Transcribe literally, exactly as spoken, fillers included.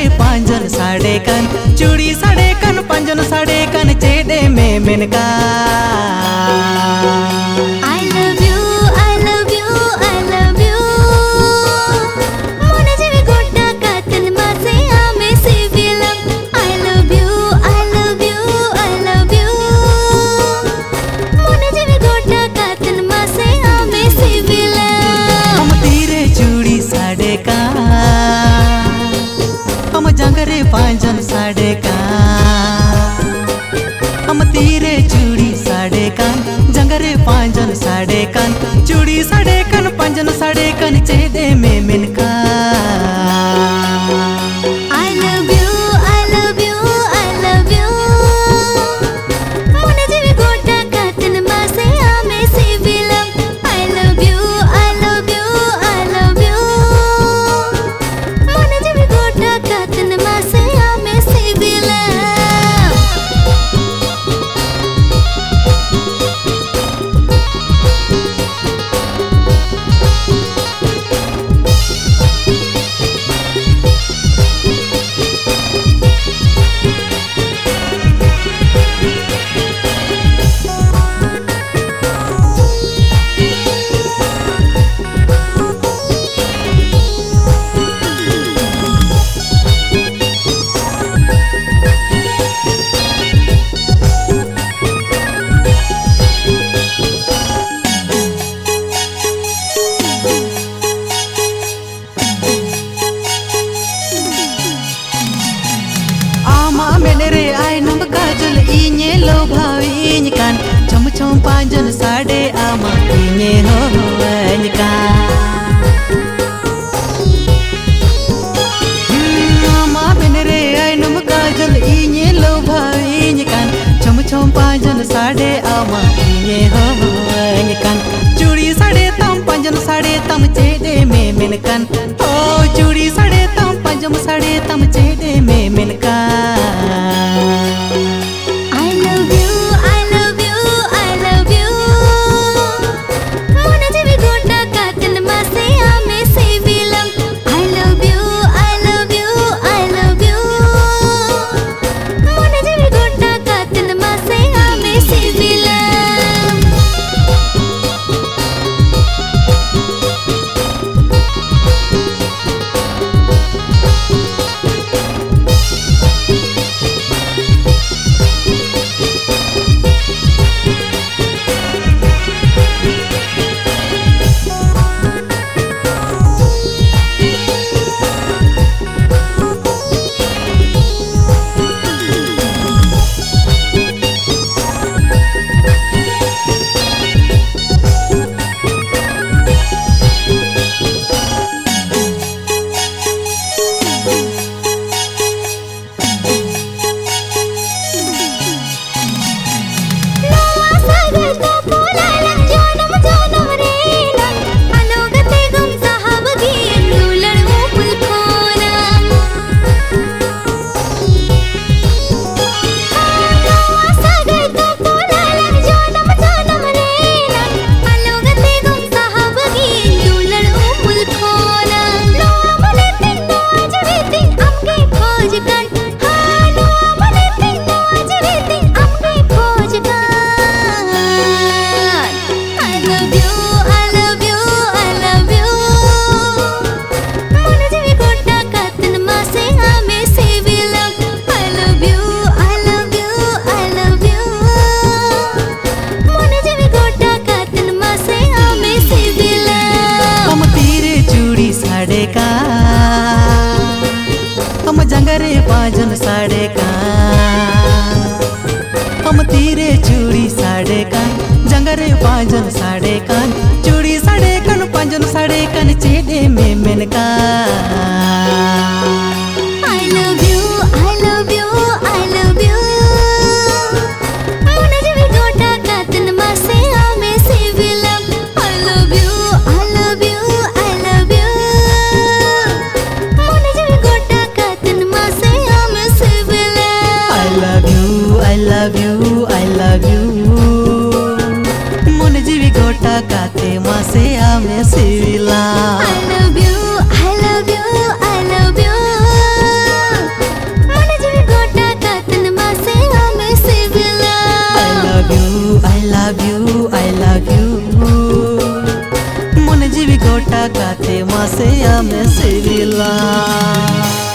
पांजन साड़े कन चूड़ी साड़े कन पांजन साड़े कन चेदे में Maneka I love you, I love you, I love you. Mona jevi gotta katan mase ame sivilam. I love you, I love you, I love you. Mona jevi gotta katan mase ame sivilam. हम तेरे चूड़ी साड़े का हम जंगरे पांजन साड़े का हम तेरे चूड़ी साड़े कान जंगरे पांजन साड़े कान चूड़ी साड़े कान पांजन साड़े कान चेदे में मिनका I love you, I love you, I love you. Mona jevi gotta katan mase ame sivilam. I love you, I love you, I love you. Mona jevi gotta katan mase ame sivilam. मेरे आय नम काजल इन्हे लो भाविन कान चम चम पांजन साड़े आमा इन्हे हो होवन कान आमा मेरे आय नम काजल इन्हे लो भाविन कान चम चम पांजन साड़े आमा इन्हे हो होवन कान चूड़ी साड़े तम पांजन साड़े तम चेदे में मिनकान ओ चूड़ी साड़े तम पांजम साड़े तम चेदे में मिनकान I love you, I love you, I love you. Mona jevi gotta katan mase ame sivilam. I love you, I love you, I love you. Mona jevi gotta katan mase ame sivilam. हम जंगरे पांजन साड़े का हम तीरे चूड़ी साड़े कान जंगरे पांजन साड़े कान चूड़ी साड़े कान पांजन साड़े कान चेदे में Maneka I love you, I love you, I love you. Mona jevi gotta katan mase ame sivilam. I love you, I love you, I love you. Mona jevi gotta katan mase ame sivilam. I love you, I love you, I love you. मन जीवी गोटा काते मासे आमे सिविला I love you, I love you, I love you. I love you, I love you. Mon jibi gota kate mase ame sivila.